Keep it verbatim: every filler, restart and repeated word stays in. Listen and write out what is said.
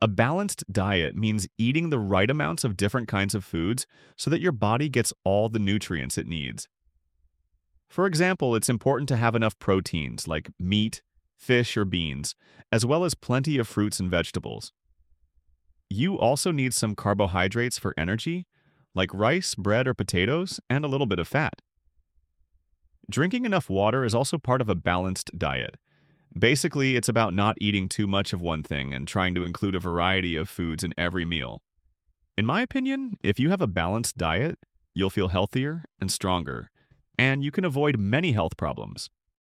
A balanced diet means eating the right amounts of different kinds of foods so that your body gets all the nutrients it needs. For example, it's important to have enough proteins like meat, fish, or beans, as well as plenty of fruits and vegetables. You also need some carbohydrates for energy, like rice, bread, or potatoes, and a little bit of fat. Drinking enough water is also part of a balanced diet. Basically, it's about not eating too much of one thing and trying to include a variety of foods in every meal. In my opinion, if you have a balanced diet, you'll feel healthier and stronger, and you can avoid many health problems.